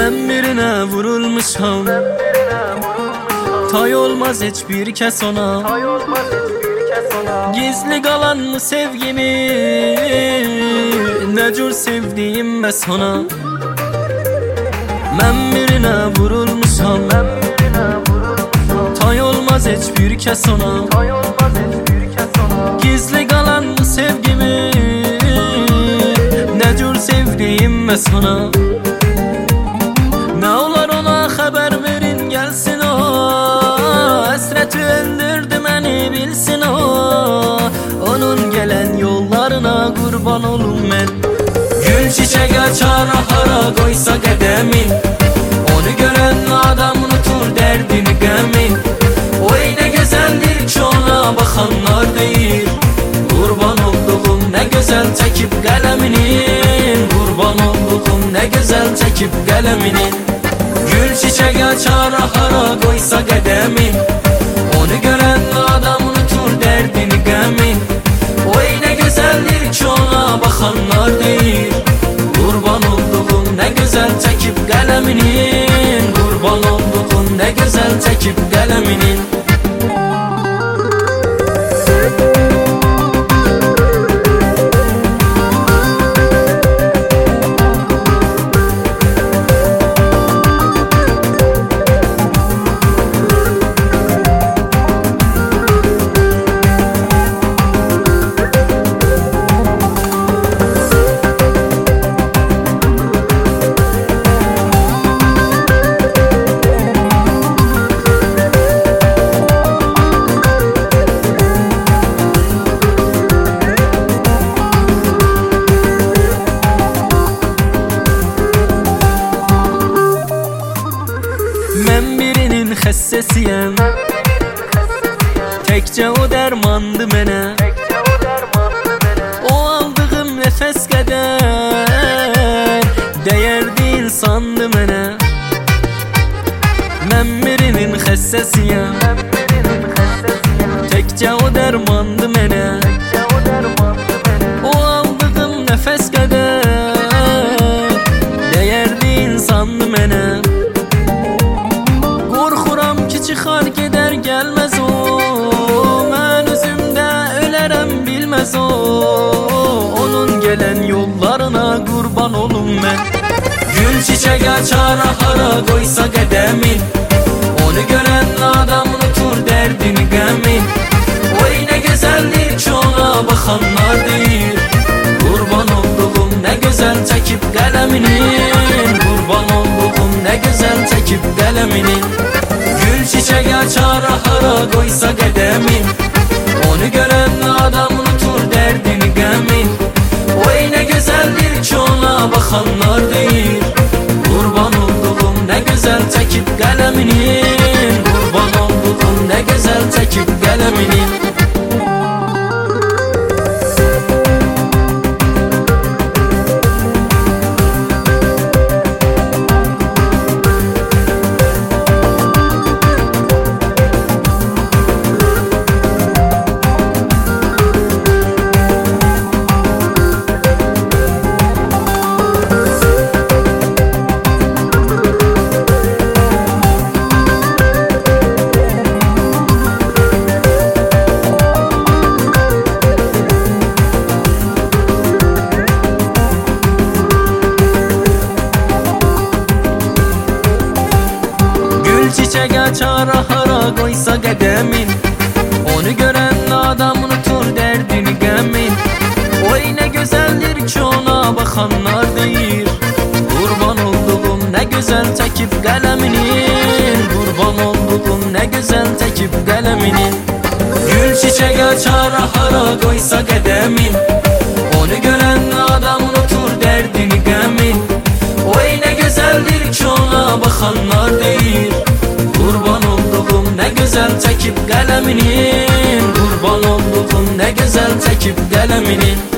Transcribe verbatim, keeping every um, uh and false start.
Ben birine vurulmuşam, tay olmaz hiçbir kes ona. Gizli kalan mı sevgimi, ne cür sevdiğim ben sana. Ben birine vurulmuşam, tay olmaz hiçbir kes ona. Gizli kalan mı sevgimi, ne cür sevdiğim ben sana. Ne olar ona haber verin gelsin o, hasreti öldürdü beni bilsin o. Onun gelen yollarına kurban olum ben. Gül çiçek açar ahara koysa kademin, onu gören adam unutur derdini gemin. Oy ne güzeldir ki ona bakanlar değil, kurban olduğum ne güzel çekip kaleminin. Kurban olduğum ne güzel çekip kaleminin. Gül çiçek açar ahara koysa kademin, onu gören adam unutur derdini gemin. Oy ne güzeldir ki ona bakanlar değil, kurban olduğum ne güzel çekip kaleminin. Kurban olduğum ne güzel çekip kaleminin. Ben birinin xəssəsiyəm, təkcə o dərmandı mənə. O aldığım nəfəs qədər dəyərli insandı mənə. Mən birinin xəssəsiyəm, təkcə o dərmandı mənə. O aldığım nəfəs qədər dəyərli insandı mənə. Çıxar gedər gəlməz o, mən özümdə ölərəm bilməz o. Onun gələn yollarına qurban olum mən. Gül çiçək açar ahara qoysa qədəmin, onu görən adam unutur dərdini qəmin. Oy nə gözəldir ki ona baxanlar deyir, qurban olduğum nə gözəl çəkib qələminin. Qurban olduğum nə gözəl çəkib qələminin. Gül çiçek açar ahara koysa kademin, onu gören adam unutur derdini gemin. Oy ne güzeldir ki ona bakanlar değil, kurban olduğum ne güzel çekip kaleminin. Kurban olduğum ne güzel çekip kaleminin. Çiçek açar ahara koysa kademin, onu gören adam unutur derdini gemin. Oy ne güzeldir ki ona bakanlar değil, kurban olduğum ne güzel çekip kaleminin. Kurban olduğum ne güzel çekip kaleminin. Gül çiçek açar ahara koysa kademin, onu gören adam unutur derdini gemin. Oy ne güzeldir ki ona bakanlar değil, kurban olduğum ne güzel çekip kaleminin. Kurban olduğum ne güzel çekip kaleminin.